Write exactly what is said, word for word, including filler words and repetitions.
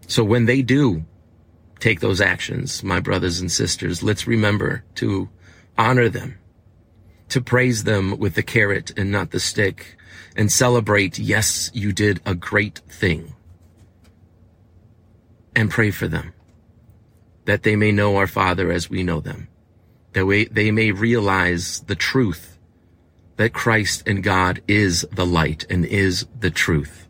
So when they do take those actions, my brothers and sisters, let's remember to honor them, to praise them with the carrot and not the stick, and celebrate, yes, you did a great thing. And pray for them, that they may know our Father as we know them, that we, they may realize the truth, that Christ and God is the light and is the truth.